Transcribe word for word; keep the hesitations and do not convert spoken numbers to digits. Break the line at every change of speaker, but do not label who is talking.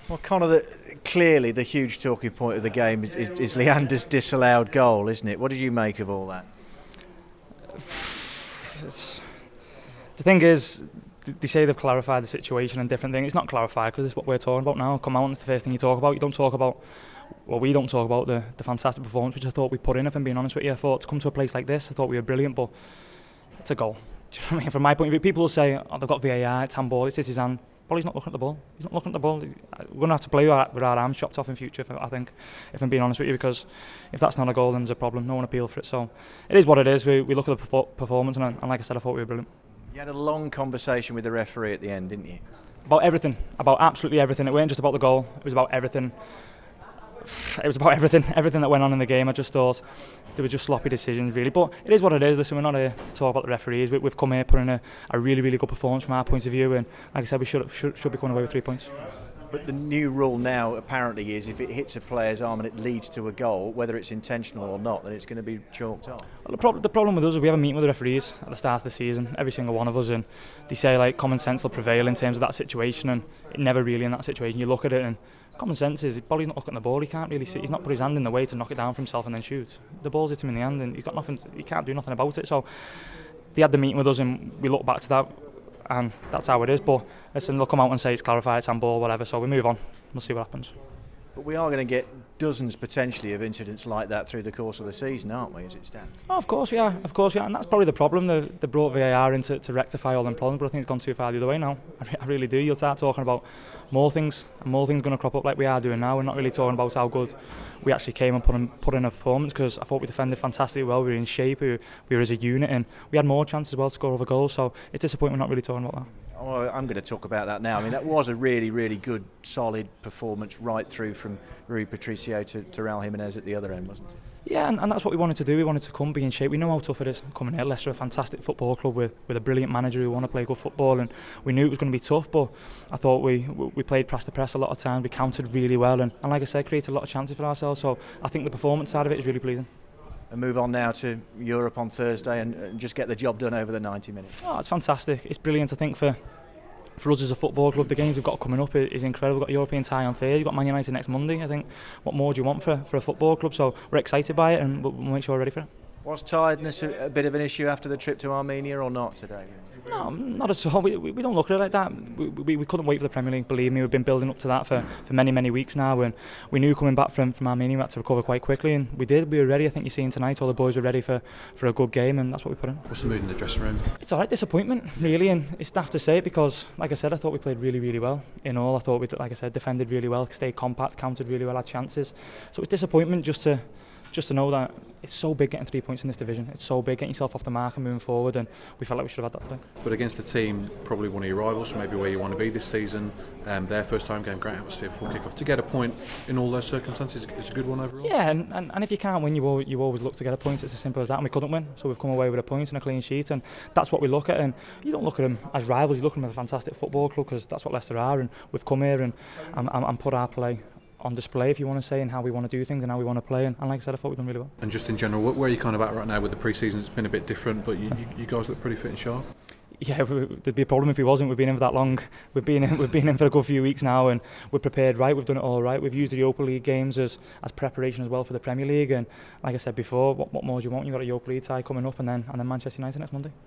Well, Connor, the, clearly the huge talking point of the game is, is Leander's disallowed goal, isn't it? What did you make of all that?
It's, the thing is, they say they've clarified the situation and different things. It's not clarified because it's what we're talking about now. Come out, it's the first thing you talk about. You don't talk about, well, we don't talk about the, the fantastic performance which I thought we put in, if I'm being honest with you. I thought to come to a place like this, I thought we were brilliant, but it's a goal. Do you know what I mean? From my point of view, people will say, oh, they've got V A R, it's handball, it's his hand. Well, he's not looking at the ball. He's not looking at the ball. We're going to have to play with our, with our arms chopped off in future, I think, if I'm being honest with you, because if that's not a goal, then there's a problem. No one appealed for it. So it is what it is. We, we look at the perfor- performance, and, and like I said, I thought we were brilliant.
You had a long conversation with the referee at the end, didn't you?
About everything. About absolutely everything. It wasn't just about the goal. It was about everything. It was about everything. Everything that went on in the game. I just thought they were just sloppy decisions, really. But it is what it is. Listen, we're not here to talk about the referees. We, we've come here putting a, a really, really good performance from our point of view, and like I said, we should should, should be coming away with three points.
But the new rule now apparently is if it hits a player's arm and it leads to a goal, whether it's intentional or not, then it's going to be chalked off.
Well, the, prob- the problem with us is we have a meeting with the referees at the start of the season, every single one of us, and they say like common sense will prevail in terms of that situation, and it never really in that situation. You look at it and common sense is, Bolly's not looking at the ball, he can't really see, he's not put his hand in the way to knock it down for himself and then shoot. The ball's hit him in the hand and he's got nothing, to, he can't do nothing about it. So they had the meeting with us and we look back to that, and that's how it is. But listen, they'll come out and say it's clarified, it's handball, whatever, so we move on, we'll see what happens.
But we are going to get dozens potentially of incidents like that through the course of the season, aren't we, as it stands?
Oh, of course we are, of course we are, and that's probably the problem. They, they brought V A R in to, to rectify all them problems, but I think it's gone too far the other way now. I, re- I really do. You'll start talking about more things, and more things going to crop up like we are doing now. We're not really talking about how good we actually came and put in, put in a performance, because I thought we defended fantastically well, we were in shape, we were, we were as a unit, and we had more chances as well to score other goals, so it's disappointing we're not really talking about that.
Oh, I'm going to talk about that now. I mean, that was a really, really good, solid performance right through from Rui Patricio to, to Raul Jimenez at the other end, wasn't it?
Yeah, and, and that's what we wanted to do. We wanted to come, be in shape. We know how tough it is coming here. Leicester are a fantastic football club with, with a brilliant manager who want to play good football, and we knew it was going to be tough, but I thought we we played press to press a lot of times. We countered really well, and, and like I said, created a lot of chances for ourselves. So I think the performance side of it is really pleasing.
And move on now to Europe on Thursday and, and just get the job done over the ninety minutes.
Oh, it's fantastic. It's brilliant, I think, for for us as a football club. The games we've got coming up is incredible. We've got a European tie on Thursday, we've got Man United next Monday. I think, what more do you want for, for a football club? So we're excited by it, and we'll, we'll make sure we're ready for it.
Was tiredness a, a bit of an issue after the trip to Armenia or not today?
No, not at all. We, we, we don't look at it like that. We, we, we couldn't wait for the Premier League, believe me. We've been building up to that for, for many, many weeks now, and we knew coming back from, from Armenia we had to recover quite quickly, and we did. We were ready. I think you're seeing tonight all the boys were ready for, for a good game, and that's what we put in.
What's the mood in the dressing room?
It's alright, disappointment really, and it's daft to say it because, like I said, I thought we played really, really well in all. I thought we, like I said, defended really well, stayed compact, countered really well, had chances. So it's disappointment just to just to know that it's so big getting three points in this division. It's so big getting yourself off the mark and moving forward, and we felt like we should have had that today.
But against a team, probably one of your rivals, maybe where you want to be this season, um, their first time game, great atmosphere before kick-off. To get a point in all those circumstances is a good one overall.
Yeah, and, and, and if you can't win, you always, you always look to get a point. It's as simple as that, and we couldn't win, so we've come away with a point and a clean sheet, and that's what we look at. And you don't look at them as rivals, you look at them as a fantastic football club, because that's what Leicester are, and we've come here and, and, and put our play on display, if you want to say, and how we want to do things and how we want to play, and, and like I said, I thought we've done really well.
And just in general, where are you kind of at right now with the pre-season? It's been a bit different, but you, you, you guys look pretty fit and sharp.
Yeah, there'd be a problem if he wasn't. We've been in for that long. We've been in, we've been in for a good few weeks now, and we're prepared right. We've done it all right. We've used the Europa League games as, as preparation as well for the Premier League, and like I said before, what, what more do you want? You've got a Europa League tie coming up, and then and then Manchester United next Monday.